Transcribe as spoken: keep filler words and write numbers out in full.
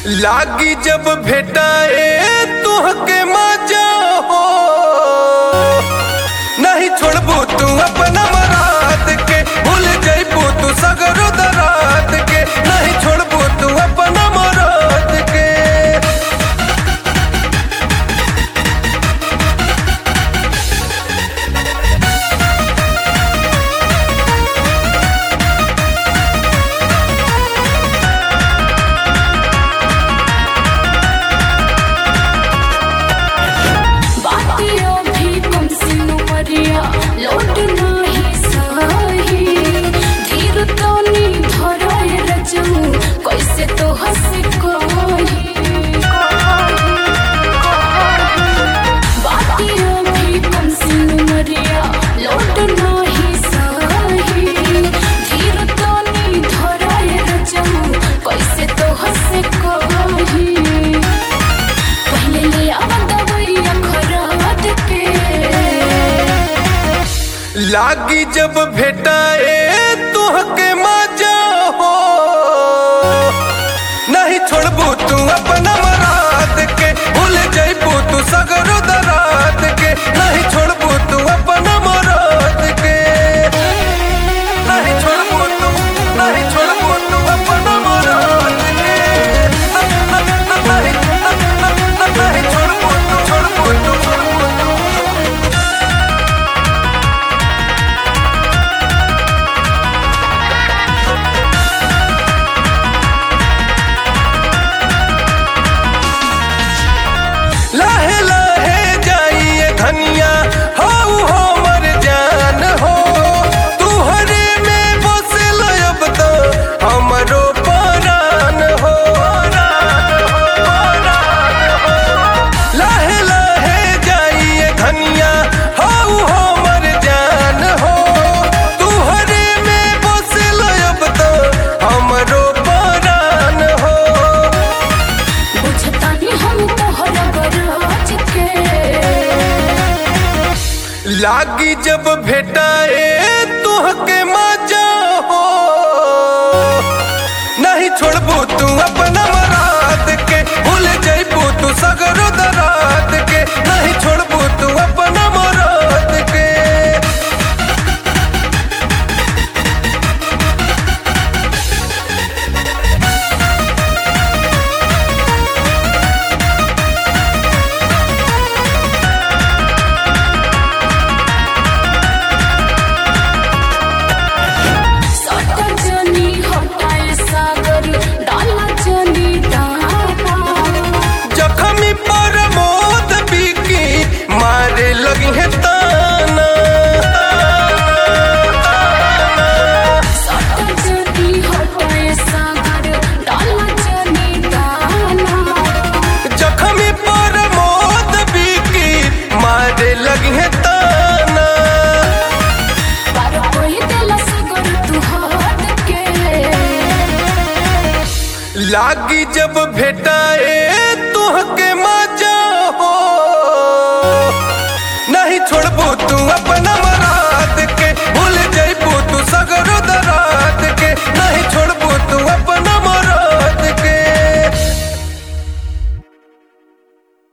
लागी जब भेटाए तुहके मजा हो, नहीं छोड़बू तू अपना मराद के, भूल जइबू तू सगरो दराद के, नहीं छोड़बू तू अपना मराद के। लोट नाही सही धीर तो नी धराए रजू कैसे तो हंस कोही बातियों भी कम सिन मरिया लोट नाही सही धीर तो नी धराए रजू कैसे तो हंस कोही पहले ले आवा दवैया खराद के लागी जब भेटाए तुहके मजा हो, नहीं छोड़बू तू अपना मराद के, भूल जइबू तू सगरो दराद के, नहीं छोड़बू तू अपना मराद के, नहीं छोड़बू तू, नहीं छोड़बू तू अपना मराद के, नहीं नहीं छोड़बू तू, छोड़बू तू, छोड़बू तू। लाहे लाहे जाइए धनिया हाउ हमर जान हो, तुहरे में बसल अब तो हमरो परान हो। लाहे लाहे जाइए धनिया हाउ हमर जान हो, तुहरे में बसल अब तो हमरो परान हो। बुझतानी हम तोहरा बराज के लागी जब भेटाए तुहके मजा हो, नहीं छोड़बू तू अपना मराद के, भूल जइबू तू सगरो दराद के, नहीं छोड़बू तू अपना मराद के। सटा जनी हटाए सागर डाला जनी दाना जखमी पर मोद बिकी मारे लगी है ताना। सटा जनी हटाए सागर डाला जनी दाना जखमी पर मोद बिकी मारे लगी है ताना। पर कोई दिल सगर तू हाथ के लागी जब भेटाए